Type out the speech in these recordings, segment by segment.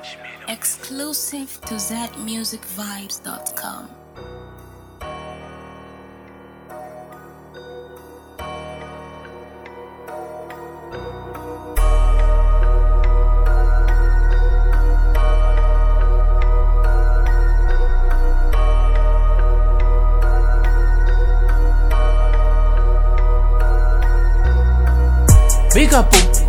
Exclusive to zmusicvibes.com. Big up,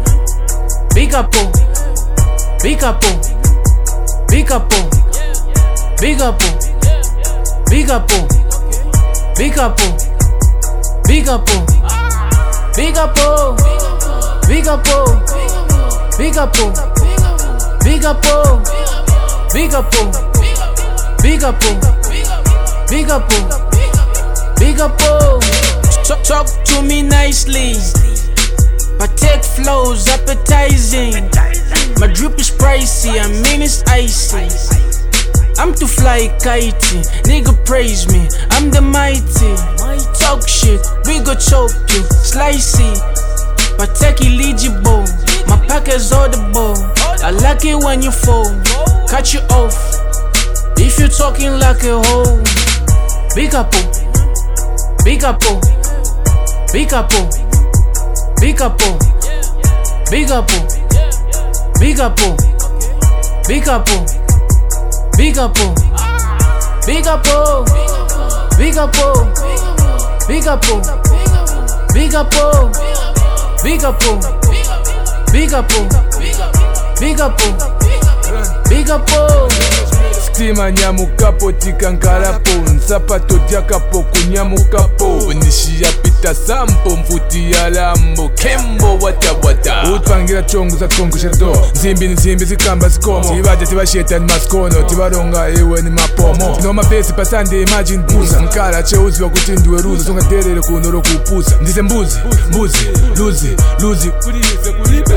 big up, big up, big up, big up, big up, big up, big up, big up, big up, big up, big up, big up, big up, big up, big up. Talk to me nicely. My tech flows appetizing. My drip is pricey, I mean it's icy. I'm too fly kitey, nigga praise me, I'm the mighty. Talk shit, we go choke you, slicey. My tech eligible, my pack is audible. I like it when you fall, cut you off if you're talking like a hoe. Big up, big up, big up, big up, big up, big up, big up, big up, big up, big up, big up, big up, big up, big up, big up, big up. Stima nyamukapo tikankalapo, nsapato dyakapo kunyamukapo. Nishiya pita sampo mfuti ya lambo, kembo wata wata. Utpangira chongu za tongu sherdo, nzimbi nzimbi zikamba zikomo. Tibaja tibasheta ni maskono, tibaronga ewe ni mapomo. Tino mapesi pasande imagine buza, nkala cheuzi wa kutinduwe ruza. Songa terere kunoro kupusa, ndize mbuzi, mbuzi, luzi, luzi. Kurize kuribe.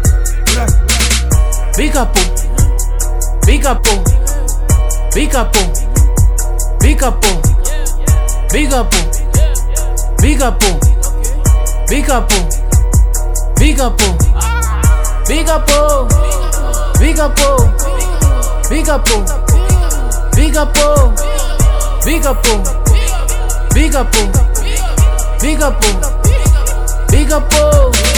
Big up, big up, big up, big up, big up, big up, big up, big up, big up, big up, big up, big up, big up, big up, big up, big up.